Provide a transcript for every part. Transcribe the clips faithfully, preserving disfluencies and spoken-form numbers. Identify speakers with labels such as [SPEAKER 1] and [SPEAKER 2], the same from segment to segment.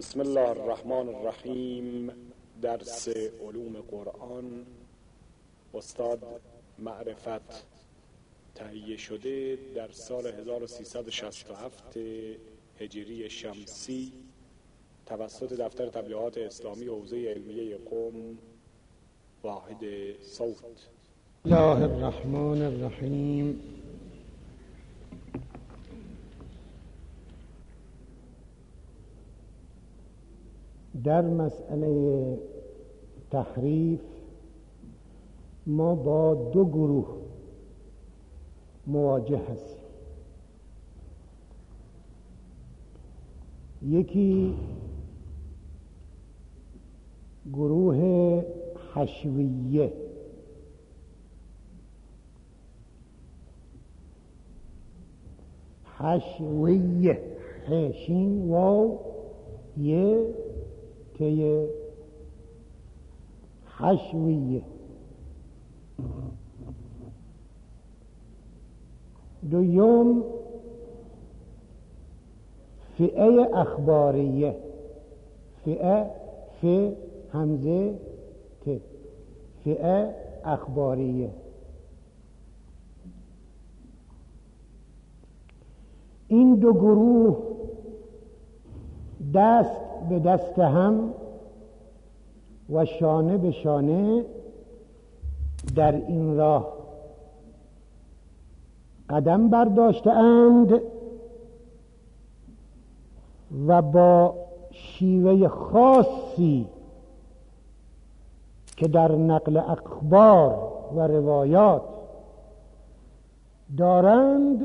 [SPEAKER 1] بسم الله الرحمن الرحیم. درس علوم قرآن، استاد معرفت، تهیه شده در سال هزار و سیصد و شصت و هفت هجری شمسی توسط دفتر تبلیغات اسلامی حوزه علمیه قم، واحد صوت.
[SPEAKER 2] الله الرحمن الرحیم. در مسئله تحریف ما با دو گروه مواجه هستیم. یکی گروه حشویه، حشویه، حشین واو یه ته، حشویه. دوم فئه اخباریه، فئه ف همزه ت، فئه اخباریه. این دو گروه دست به دست هم و شانه به شانه در این راه قدم برداشته‌اند و با شیوه خاصی که در نقل اخبار و روایات دارند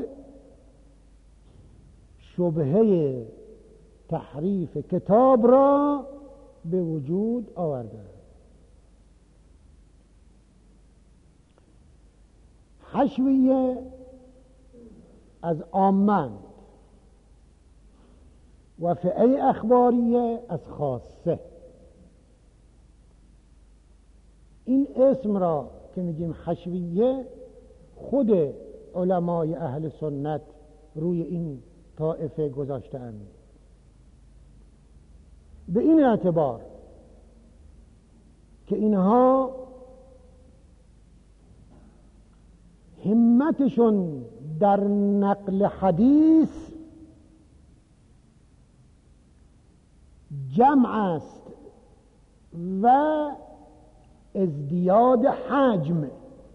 [SPEAKER 2] شبهه تحریف کتاب را به وجود آوردند. حشویه از عامند و فئه اخباریه از خاصه. این اسم را که میگیم حشویه خود علمای اهل سنت روی این طائفه گذاشته‌اند، به این اعتبار که اینها همتشون در نقل حدیث جمع است و ازدیاد حجم،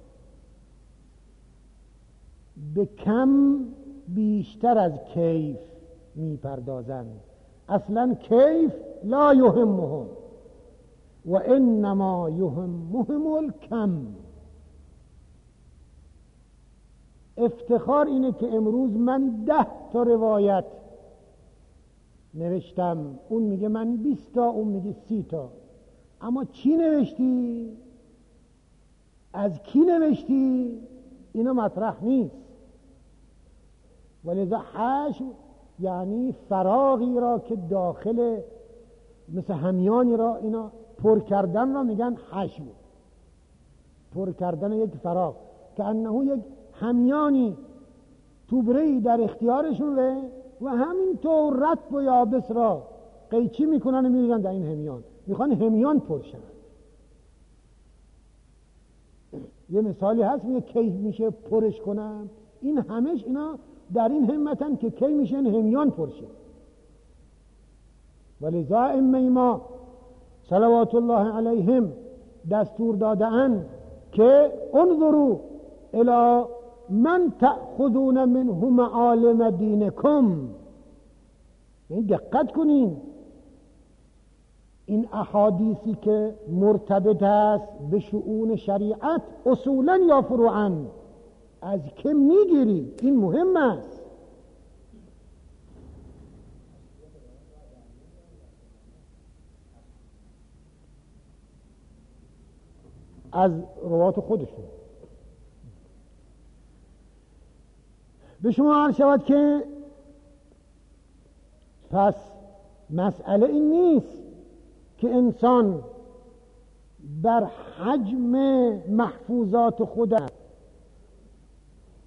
[SPEAKER 2] به کم بیشتر از کیف میپردازند. اصلا کیف لا یهمهم و انما یهمهم الکم. افتخار اینه که امروز من ده تا روایت نوشتم، اون میگه من بیست تا، اون میگه سی تا. اما چی نوشتی؟ از کی نوشتی؟ اینا مطرح نیست. ولذا حشو یعنی فراغی را که داخل مثل همیانی را اینا پر کردن را میگن حشو. پر کردن یک فراغ که انه یک همیانی توبره‌ای در اختیارشونه و همینطور رطب و یابس را قیچی میکنن و میریزن در این همیان، میخوان همیان پر شن. یه مثالی هست میگه کی میشه پرش کنم، این همش اینا در این همتن که کی میشه این همیان پر شه. ولذا ائمه ما صلوات الله علیهم دستور داده‌اند که انظروا الی من تأخذون منه معالم دینکم. یعنی دقت کنین، این احادیثی که مرتبط است به شؤون شریعت اصولا یا فروعا از که میگیری، این مهم است. از روایات خودشون. به شما عرض شود که پس مسئله این نیست که انسان بر حجم محفوظات خودش.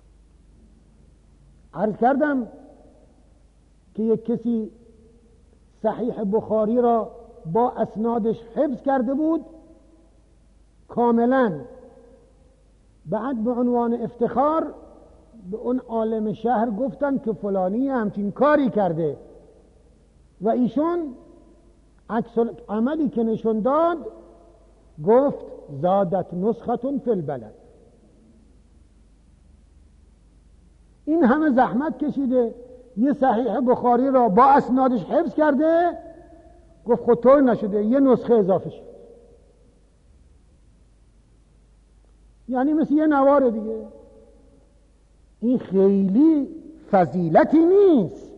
[SPEAKER 2] عرض کردم که یک کسی صحیح بخاری را با اسنادش حفظ کرده بود کاملا. بعد به عنوان افتخار به اون عالم شهر گفتن که فلانی همچین کاری کرده و ایشون عکس عملی که نشون داد گفت زادت نسختون فی البلد. این همه زحمت کشیده یه صحیح بخاری را با اسنادش حفظ کرده، گفت خود طور نشده یه نسخه اضافه شد. یعنی مثل یه نوار دیگه. این خیلی فضیلتی نیست.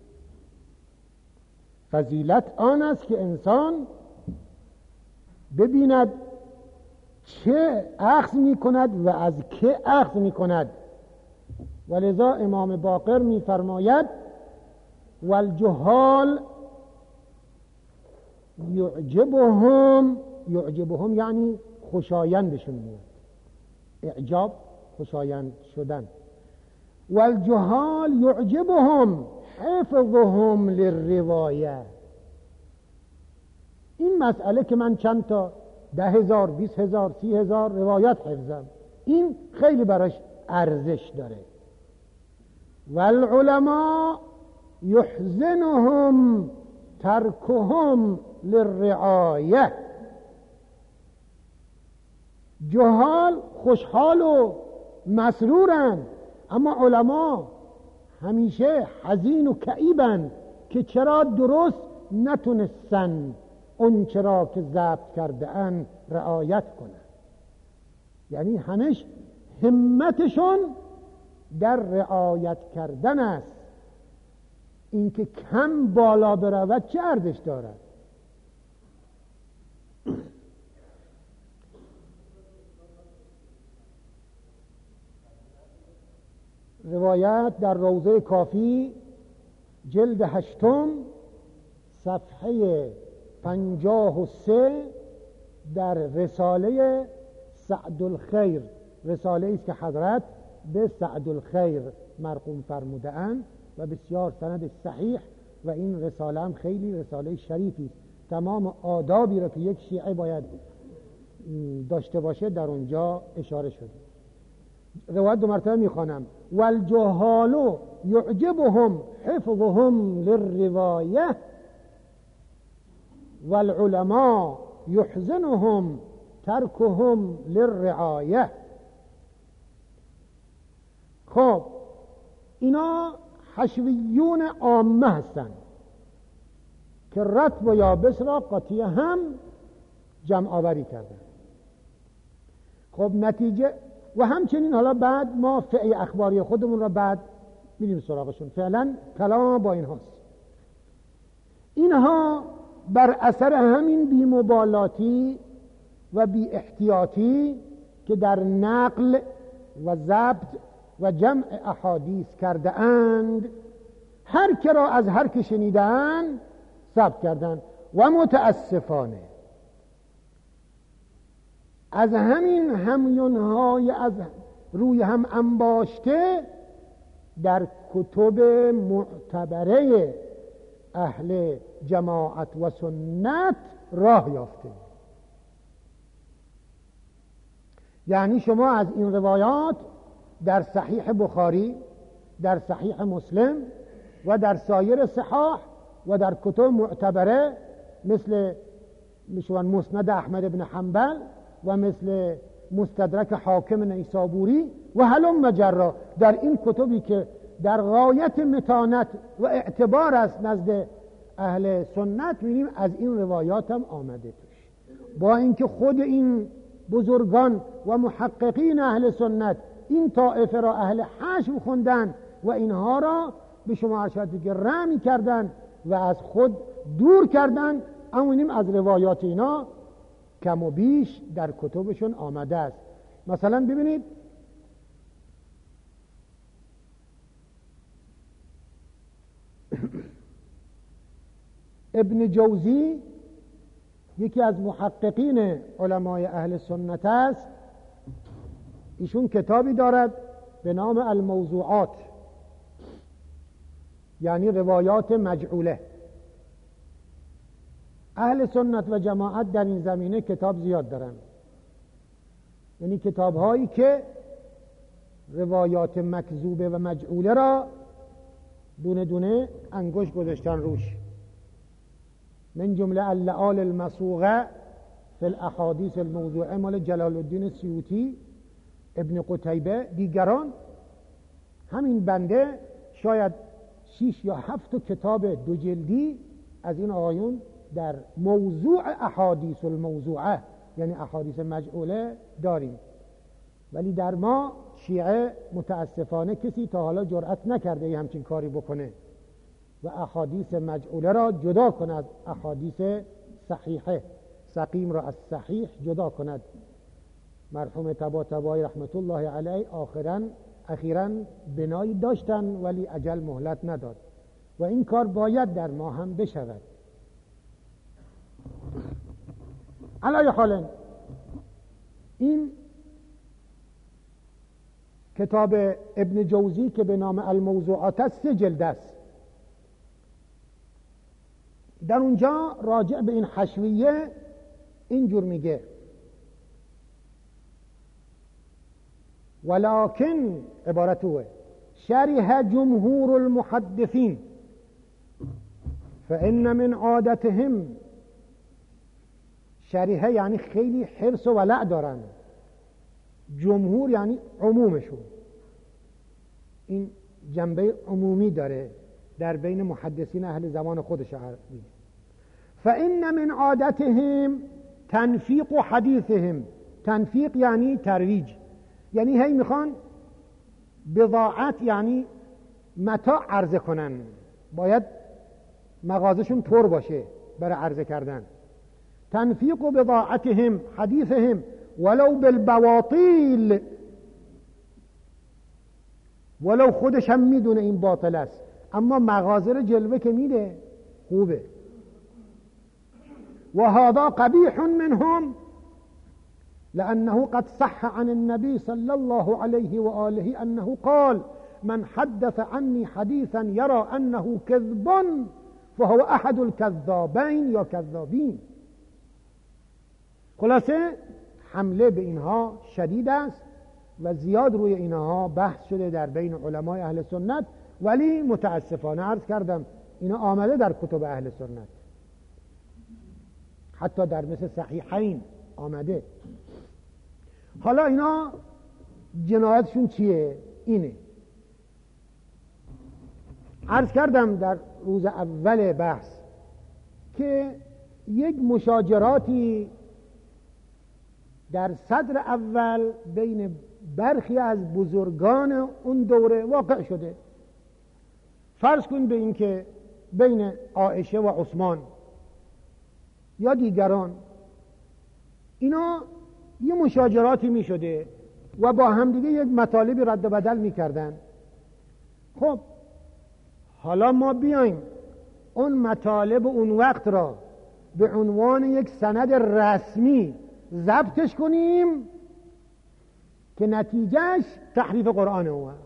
[SPEAKER 2] فضیلت آن است که انسان ببیند چه اخذ می کند و از که اخذ می کند. ولذا امام باقر می فرماید والجهال یعجبهم، یعجبهم یعنی خوشایندشون میاد، اعجاب خوشایند شدن. والجهال یعجبهم حفظهم للروایه. این مسئله که من چند تا ده هزار، بیس هزار، سی هزار روایت حفظم، این خیلی براش ارزش داره. والعلماء یحزنهم ترکهم للرعایه. جهال خوشحال و مسرورن، اما علما همیشه حزین و کئیبن که چرا درست نتونستن اون چرا که ضبط کرده ان رعایت کنن. یعنی همش همتشون در رعایت کردن است. اینکه کم بالا برود چه ارزش دارد؟ روایت در روضه کافی جلد هشتم صفحه پنجاه و سه در رساله سعدالخیر، رساله است که حضرت به سعدالخیر مرقوم فرموده اند و بسیار سندش صحیح و این رساله هم خیلی رساله شریفی است. تمام آدابی را که یک شیعه باید داشته باشه در اونجا اشاره شده. روایت دو مرتبه میخوانم. والجهال یعجبهم حفظهم للروایه والعلماء یحزنهم ترکهم للرعایه. خب اینا حشویون عامه هستند که رطب و یابس را قاطی هم جمع آوری کردن. خب نتیجه و همچنین حالا بعد ما فعی اخباری خودمون را بعد میریم سراغشون. فعلا کلام با این هاست. اینها بر اثر همین بی‌مبالاتی و بی احتیاطی که در نقل و ضبط و جمع احادیث کرده اند، هر که را از هر که شنیدن ضبط کردن و متاسفانه از همین همیونهای از روی هم انباشته در کتب معتبره اهل جماعت و سنت راه یافته. یعنی شما از این روایات در صحیح بخاری، در صحیح مسلم و در سایر صحاح و در کتب معتبره مثل مثل مسند احمد بن حنبل و مثل مستدرک حاکم نیسابوری و هلم مجرا، در این کتبی که در غایت متانت و اعتبار است نزد اهل سنت، می‌بینیم از این روایات هم آمده توش. با اینکه خود این بزرگان و محققین اهل سنت این طائفه را اهل حشو خوندن و اینها را به شما ارشاد که رمی کردن و از خود دور کردن، اما می‌بینیم از روایات اینا کم و بیش در کتبشون آمده است. مثلا ببینید ابن جوزی یکی از محققین علمای اهل سنت است. ایشون کتابی دارد به نام الموضوعات، یعنی روایات مجعوله. اهل سنت و جماعت در این زمینه کتاب زیاد دارن، یعنی کتاب هایی که روایات مکذوبه و مجعوله را دونه دونه انگشت گذاشتن روش. من جمله اللعال المسوغه فی الاحادیث الموضوعه مال جلال الدین سیوطی، ابن قتیبه، دیگران. همین بنده شاید شش یا هفت کتاب دو جلدی از این آقایون در موضوع احادیث الموضوعه، یعنی احادیث مجعوله داریم. ولی در ما شیعه متاسفانه کسی تا حالا جرأت نکرده ای همچین کاری بکنه و احادیث مجعوله را جدا کند، احادیث صحیحه، سقیم را از صحیح جدا کند. مرحوم طباطبایی رحمت الله علیه آخرا اخیراً بنایی داشتن ولی اجل مهلت نداد و این کار باید در ما هم بشود. علی حال این کتاب ابن جوزی که به نام الموضوعات است سه جلد است. در اونجا راجع به این حشویه اینجور میگه: ولكن عبارته شرح جمهور المحدثين فإن من عادتهم، شریحه یعنی خیلی حرص و ولع دارن، جمهور یعنی عمومشون، این جنبه عمومی داره در بین محدثین اهل زمان خودش. فإن من عادتهم تنفیق حدیثهم، تنفیق یعنی ترویج، یعنی هی میخوان بضاعت یعنی متاع عرضه کنن، باید مغازشون پر باشه برای عرضه کردن. تنفیق بضاعتهم حدیثهم ولو بالبواطیل، ولو خودش هم میدونه این باطل است اما مغازه رو جلوه که میده خوبه. و هذا قبیح منهم لأنه قد صح عن النبي صلى الله عليه وآله أنه قال: من حدث عني حديثا يرى أنه كذب فهو أحد الكذابين یا كذابين. خلاصه حمله به اینها شدید است و زیاد روی اینها بحث شده در بین علمای اهل سنت، ولی متاسفانه عرض کردم اینا آمده در کتب اهل سنت، حتی در مثل صحیحین آمده. حالا اینا جنایتشون چیه؟ اینه. عرض کردم در روز اول بحث که یک مشاجراتی در صدر اول بین برخی از بزرگان اون دوره واقع شده. فرض کن به این که بین عایشه و عثمان یا دیگران اینا یه مشاجراتی می شده و با هم دیگه یک مطالبی رد و بدل می کردن. خب حالا ما بیایم اون مطالب اون وقت را به عنوان یک سند رسمی ضبطش کنیم که نتیجهش تحریف قرآن اون وقت.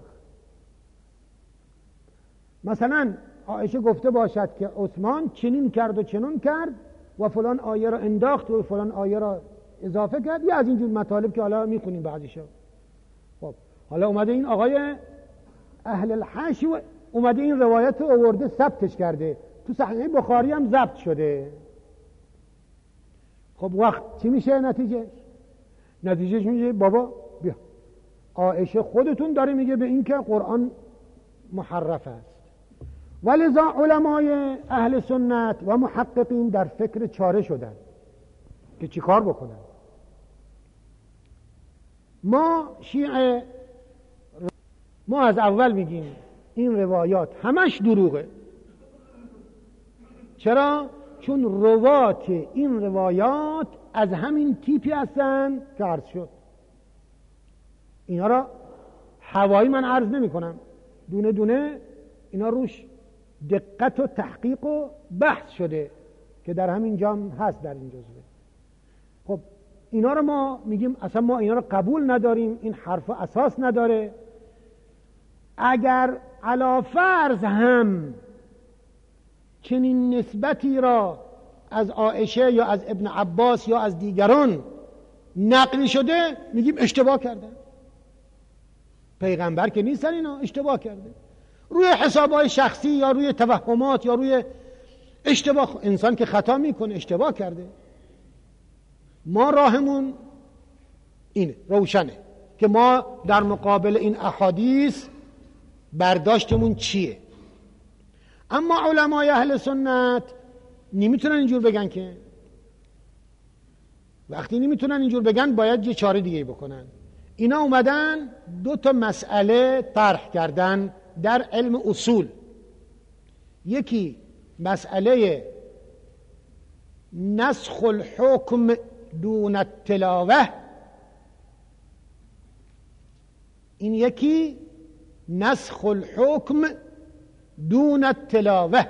[SPEAKER 2] مثلا عایشه گفته باشد که عثمان چنین کرد و چنون کرد و فلان آیه را انداخت و فلان آیه را اضافه کرد، یا از اینجور مطالب که حالا میخونیم بعضیشو. خب حالا اومده این آقای اهل الحشو اومده این روایت رو آورده ثبتش کرده، تو صحیح بخاری هم ضبط شده. خب وقت چی میشه نتیجهش؟ نتیجهش میشه بابا بیا عایشه خودتون داره میگه به این که قرآن محرف است. ولذا علمای اهل سنت و محققین در فکر چاره شدن که چی کار بکنن. ما شیعه ما از اول میگیم این روایات همش دروغه. چرا؟ چون روات این روایات از همین تیپی هستن که عرض شد. اینا را هوایی من عرض نمی کنم، دونه دونه اینا روش دقت و تحقیق و بحث شده که در همین جام هست در این جزوه. خب اینا رو ما میگیم اصلا ما اینا رو قبول نداریم، این حرف اساس نداره. اگر علی فرض هم چنین نسبتی را از عایشه یا از ابن عباس یا از دیگران نقل شده میگیم اشتباه کردن. پیغمبر که نیستن اینا، اشتباه کرده روی حسابهای شخصی یا روی توهمات یا روی اشتباه. انسان که خطا میکنه اشتباه کرده. ما راهمون اینه، روشنه که ما در مقابل این احادیث برداشتمون چیه. اما علمای اهل سنت نمیتونن اینجور بگن. که وقتی نمیتونن اینجور بگن باید یه چاره دیگه بکنن. اینا اومدن دو تا مسئله طرح کردن در علم اصول. یکی مسئله نسخ الحکم دون التلاوه، این یکی نسخ الحکم دون التلاوه.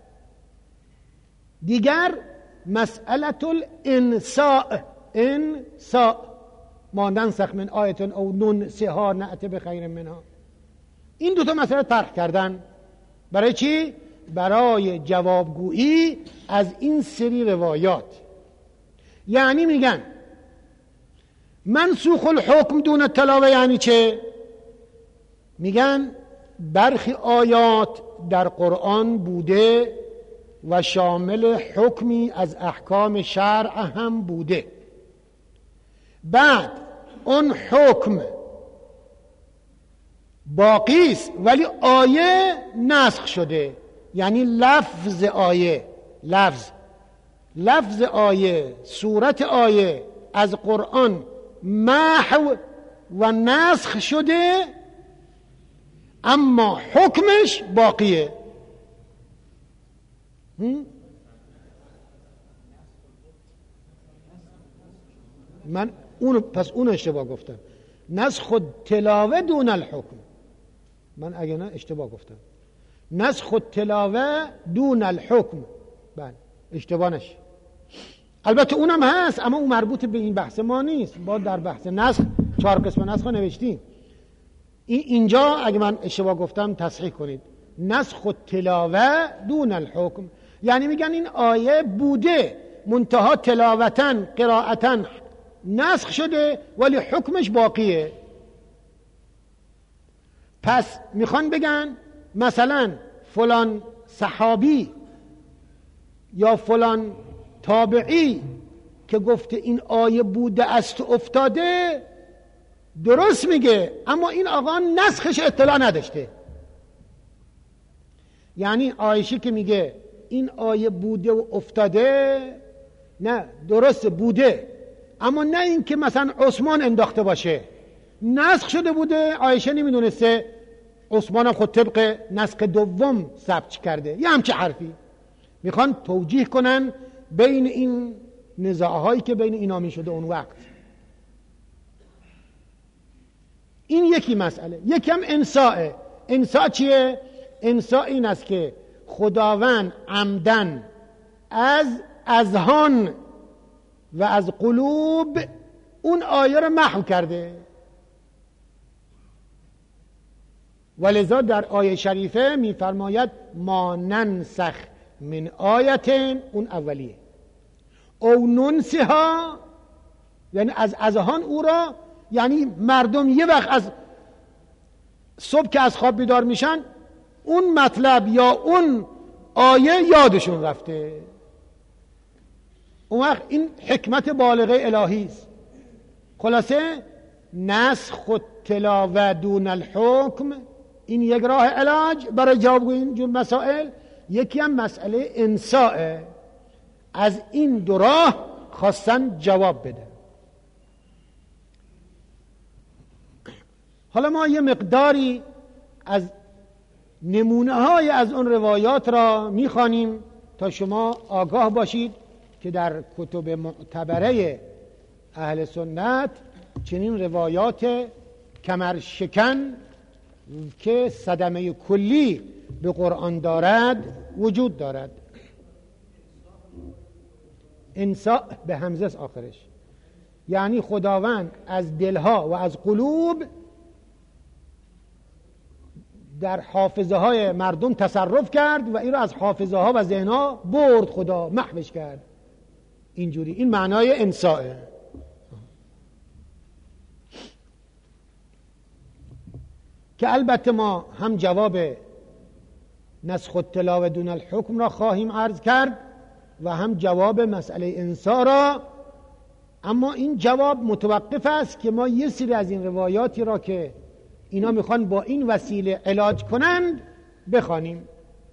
[SPEAKER 2] دیگر مسئله الانساء، انساء ما ننسخ من آیت او ننسها نأتی بخیر منها. این دو تا مسئله طرح کردن. برای چی؟ برای جوابگویی از این سری روایات. یعنی میگن منسوخ الحکم دون التلاوه یعنی چه؟ میگن برخی آیات در قرآن بوده و شامل حکمی از احکام شرع هم بوده، بعد اون حکم باقی است ولی آیه نسخ شده. یعنی لفظ آیه، لفظ لفظ آیه، صورت آیه از قرآن محو و نسخ شده، اما حکمش باقیه. من اون پس اون اشتباه گفتم. نسخ تلاوه دون الحکم. من اگه نه اشتباه گفتم. نسخ تلاوه دون الحکم. بله اشتباه نشه. البته اونم هست اما اون مربوط به این بحث ما نیست. با در بحث نسخ چهار قسم نسخ نوشتیم. این اینجا اگه من اشتباه گفتم تصحیح کنید. نسخ تلاوه دون الحکم یعنی میگن این آیه بوده منتها تلاوتن قرائتن نسخ شده ولی حکمش باقیه. پس میخوان بگن مثلا فلان صحابی یا فلان تابعی که گفته این آیه بوده است و افتاده درست میگه، اما این آقا نسخش اطلاع نداشته. یعنی عایشه که میگه این آیه بوده و افتاده، نه درست بوده اما نه این که مثلا عثمان انداخته باشه، نسخ شده بوده، عایشه نمیدونسته، عثمان هم خود طبق نسخ دوم ثبت کرده. یه همچه حرفی میخوان توجیه کنن بین این نزاعهایی که بین اینا میشده اون وقت. این یکی مسئله. یکی هم انساء. انساء چیه؟ انساء این است که خداوند عمدن از اذهان و از قلوب اون آیه رو محو کرده. ولذا در آیه شریفه میفرماید ما ننسخ من آیتین، اون اولیه، او ننسها یعنی از اذهان او را، یعنی مردم یه وقت از صبح که از خواب بیدار میشن اون مطلب یا اون آیه یادشون رفته. اون وقت این حکمت بالغه الهی است. خلاصه نسخ التلاوه دون الحکم این یک راه علاج برای جوابگویی این جور مسائل. یکی هم مسئله انساء. از این دو راه خواستن جواب بده. حالا ما یه مقداری از نمونه های از اون روایات را میخوانیم تا شما آگاه باشید که در کتب معتبره اهل سنت چنین روایات کمرشکن که صدمه کلی به قرآن دارد وجود دارد. انساء به همزه است آخرش، یعنی خداوند از دلها و از قلوب در حافظه های مردم تصرف کرد و این رو از حافظه ها و ذهن ها برد، خدا محوش کرد. اینجوری این معنای انساء. که البته ما هم جواب نسخ التلاوه دون الحکم را خواهیم عرض کرد و هم جواب مسئله انسا را، اما این جواب متوقف است که ما یه سری از این روایاتی را که اینا میخوان با این وسیله علاج کنند بخوانیم.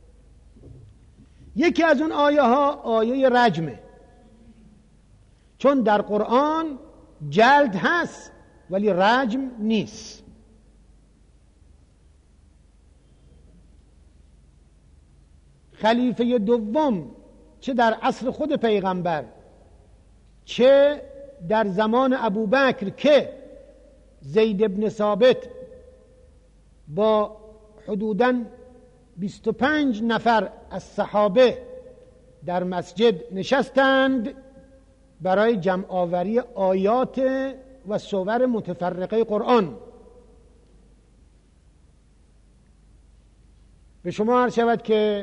[SPEAKER 2] یکی از اون آیه ها آیه رجمه، چون در قرآن جلد هست ولی رجم نیست. خلیفه دوم چه در عصر خود پیغمبر چه در زمان ابوبکر که زید ابن ثابت با حدوداً بیست و پنج نفر از صحابه در مسجد نشستند برای جمع آوری آیات و سور متفرقه قرآن. به شما عرض شود که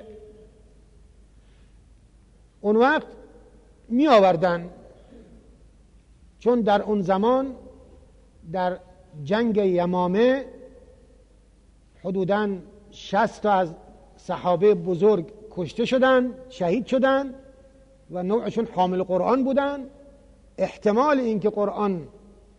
[SPEAKER 2] اون وقت می آوردن، چون در اون زمان در جنگ یمامه حدوداً شصت تا از صحابه بزرگ کشته شدن، شهید شدن و نوعشون حامل قرآن بودن. احتمال اینکه قرآن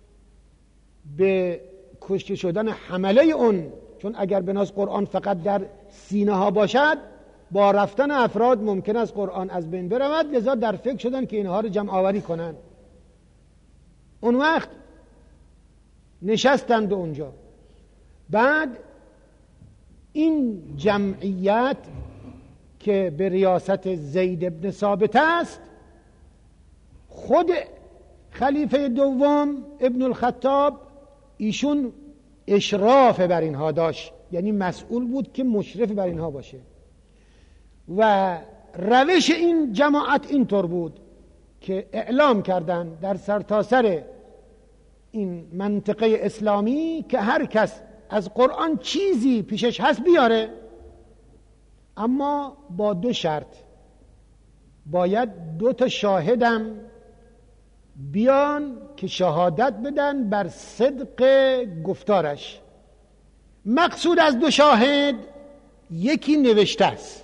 [SPEAKER 2] به کشته شدن حمله اون، چون اگر بناس قرآن فقط در سینه ها باشد با رفتن افراد ممکن است قرآن از بین برود، لذا در فکر شدن که اینها رو جمع آوری کنن. اون وقت نشستند اونجا. بعد این جمعیت که به ریاست زید ابن ثابت است، خود خلیفه دوم ابن الخطاب ایشون اشراف بر اینها داشت، یعنی مسئول بود که مشرف بر اینها باشه. و روش این جماعت اینطور بود که اعلام کردن در سرتاسر این منطقه اسلامی که هر کس از قرآن چیزی پیشش هست بیاره، اما با دو شرط. باید دو تا شاهدم بیان که شهادت بدن بر صدق گفتارش. مقصود از دو شاهد یکی نوشته است،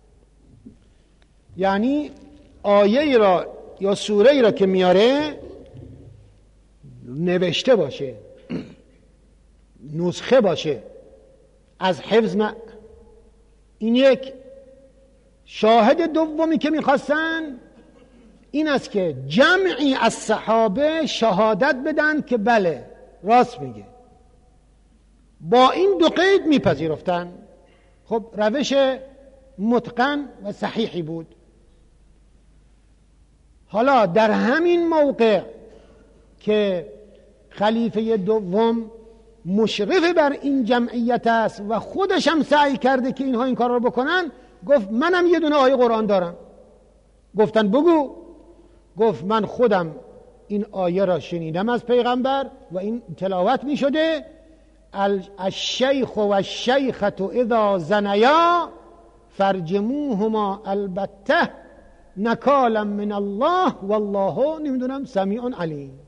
[SPEAKER 2] یعنی آیه را یا سوره را که میاره نوشته باشه، نسخه باشه، از حفظ نه. این یک. شاهد دومی که میخواستن این است که جمعی از صحابه شهادت بدن که بله راست میگه. با این دو قید میپذیرفتن. خب روش متقن و صحیحی بود. حالا در همین موقع که خلیفه دوم مشرف بر این جمعیت است و خودش هم سعی کرده که اینها این کار رو بکنن، گفت منم یه دونه آیه قرآن دارم. گفتن بگو. گفت من خودم این آیه را شنیدم از پیغمبر و این تلاوت می شده: الشیخ و الشیخة اذا زنیا فرجموهما البته نکالا من الله والله نمیدونم سمیع علیم.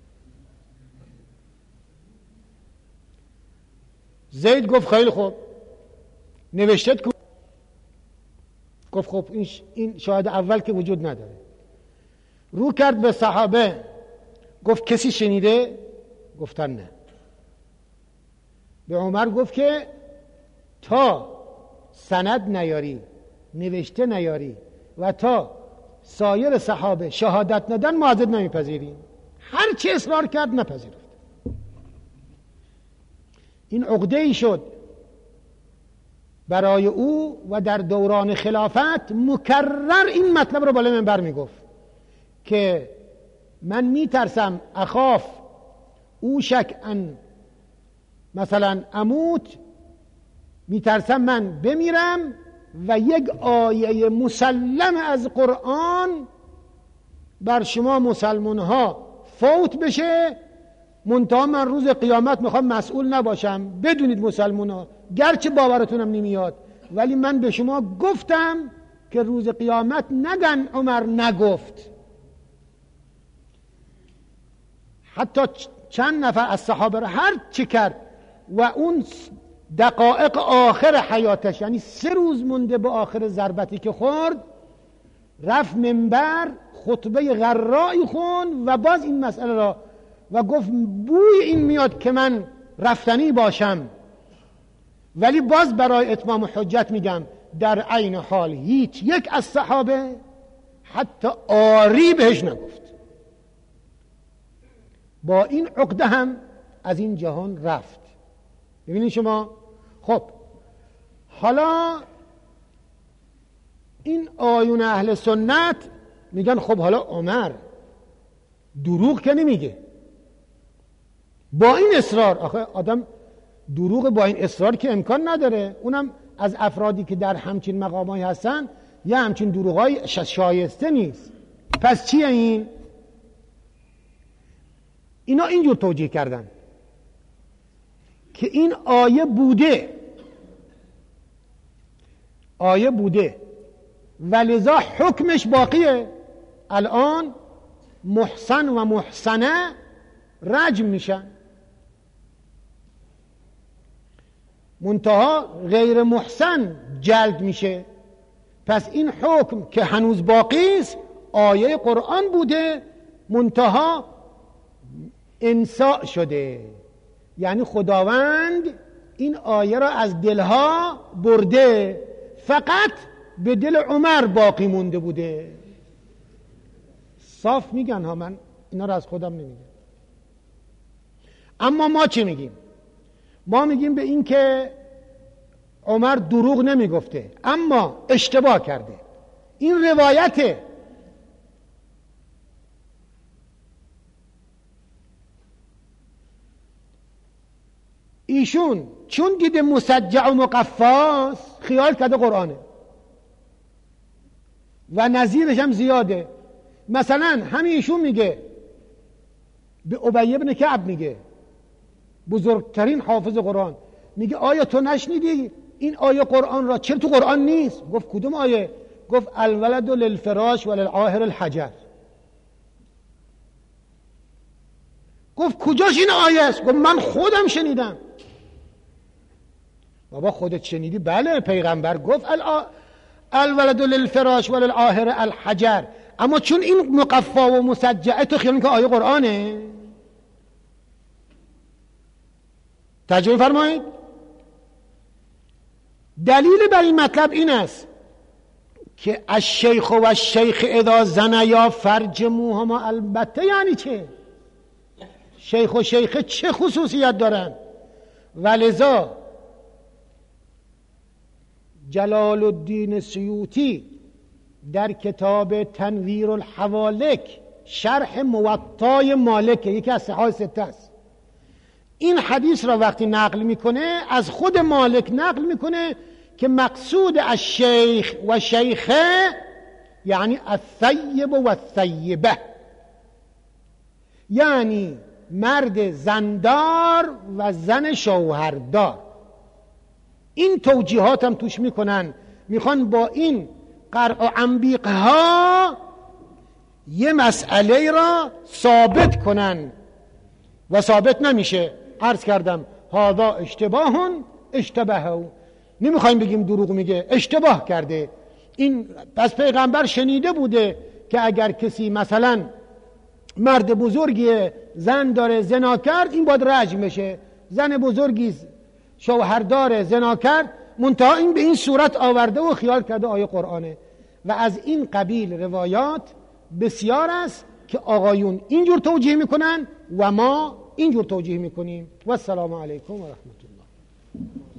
[SPEAKER 2] زید گفت خیلی خوب، نوشتت کو؟ گفت خب این شاهد اول که وجود نداره. رو کرد به صحابه گفت کسی شنیده؟ گفتن نه. به عمر گفت که تا سند نیاری، نوشته نیاری و تا سایر صحابه شهادت ندن ما ازت نمیپذیریم. هر چی اصرار کرد نپذیرفت. این عقده ای شد برای او و در دوران خلافت مکرر این مطلب رو بالا منبر میگفت که من میترسم اخاف اوشک ان مثلا اموت، میترسم من بمیرم و یک آیه مسلم از قرآن بر شما مسلمان ها فوت بشه منتها من روز قیامت میخوام مسئول نباشم. بدونید مسلمونا، گرچه باورتونم نمیاد، ولی من به شما گفتم که روز قیامت نگن عمر نگفت. حتی چند نفر از صحابه را هر چی کرد و اون دقایق آخر حیاتش، یعنی سه روز مونده به آخر ضربتی که خورد، رفت منبر خطبه غرائی خون و باز این مسئله را و گفت بوی این میاد که من رفتنی باشم، ولی باز برای اتمام حجت میگم در عین حال هیچ یک از صحابه حتی آری بهش نگفت. با این عقده هم از این جهان رفت. ببینید شما. خب حالا این آیون اهل سنت میگن خب حالا عمر دروغ که نمیگه با این اصرار. آخه آدم دروغ با این اصرار که امکان نداره، اونم از افرادی که در همچین مقامایی هستن یا همچین دروغای شایسته نیست. پس چیه این؟ اینا اینجور توجیه کردن که این آیه بوده، آیه بوده و لذا حکمش باقیه. الان محسن و محسنه رجم میشن، منتها غیر محسن جلد میشه. پس این حکم که هنوز باقی است آیه قرآن بوده، منتها انساء شده، یعنی خداوند این آیه را از دلها برده، فقط به دل عمر باقی مونده بوده. صاف میگن ها، من اینا را از خودم نمیگم. اما ما چه میگیم؟ ما میگیم به این که عمر دروغ نمیگفته اما اشتباه کرده. این روایته. ایشون چون دیده مسجع و مقفاست خیال کرده قرآنه و نظیرش هم زیاده. مثلا همین ایشون میگه به ابی بن کعب، میگه بزرگترین حافظ قرآن، میگه آیا تو نشنیدی این آیه قرآن را؟ چرا تو قرآن نیست؟ گفت کدوم آیه؟ گفت الولد للفراش وللعاهر الحجر. گفت کجاش این آیه است؟ گفت من خودم شنیدم. بابا خودت شنیدی؟ بله، پیغمبر گفت الولد للفراش وللعاهر الحجر، اما چون این مقفا و مسجعه تو خیال می‌کنی آیه قرآنه. ترجمه فرمایید. دلیل بر این مطلب این است که الشیخ و الشیخ اذا زنیا فرجموهما. البته یعنی چه؟ شیخ و شیخه چه خصوصیت دارن؟ ولذا جلال الدین سیوطی در کتاب تنویر الحوالک شرح موطای مالک، یکی از صحاح سته است، این حدیث را وقتی نقل میکنه از خود مالک نقل میکنه که مقصود از شیخ و شیخه یعنی الثیب و الثیبه، یعنی مرد زندار و زن شوهردار. این توجیهات هم توش میکنن، میخوان با این قرع و انبیق ها یه مسئله را ثابت کنن و ثابت نمیشه. عرض کردم هذا اشتباهون اشتباهو، نمیخوایم بگیم دروغ میگه، اشتباه کرده. این پس پیغمبر شنیده بوده که اگر کسی مثلا مرد بزرگی زن داره زنا کرد این باید رجم بشه، زن بزرگی شوهر داره زنا کرد، منتها این به این صورت آورده و خیال کرده آیه قرآنه. و از این قبیل روایات بسیار است که آقایون اینجور توجیه میکنن و ما اینجور توجیه میکنیم. و السلام علیکم و رحمت الله.